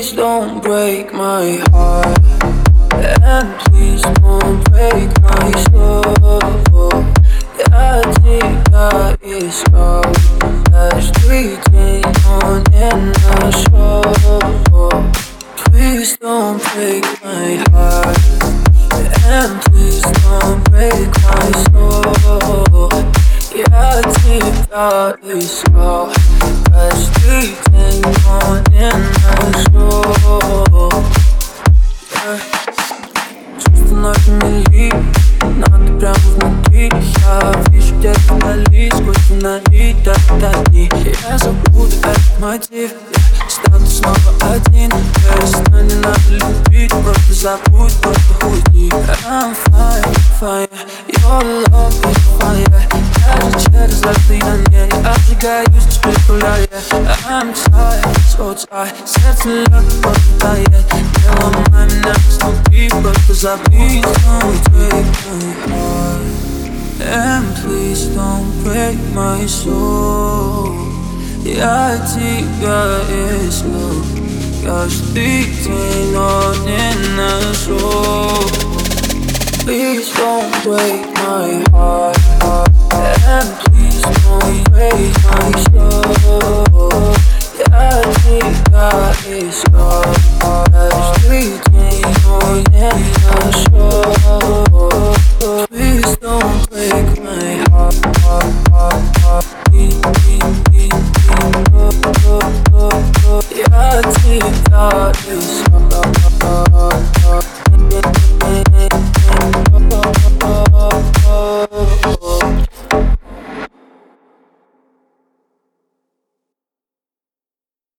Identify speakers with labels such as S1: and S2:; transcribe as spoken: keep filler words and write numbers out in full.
S1: Please don't break my heart, and please don't break my soul. Я тебя искал, каждый день, но не нашел. Please don't break my heart, and please don't break my soul. Я тебя искал, каждый день, но не нашел. Yeah. Чувства на мели, надо прямо внутри. Я вижу где-то вдали, сквозь фонари, так-так-дни. Я забуду этот мотив, я стану снова один. Перестань, не надо любить, просто забудь, просто уйди. I'm fine, fine, your love is fire. Даже через расстояние я обжигаюсь, лишь представляя. I'm tired, so tired, сердце легко тает. Не ломай меня изнутри, просто забудь, don't break my heart, and please don't break my soul. Я тебя искал, каждый день, но не нашел. Please don't break my heart, and please don't break my soul. Я тебя искал, каждый день, но не нашел. Please don't break my heart. Я тебя искал.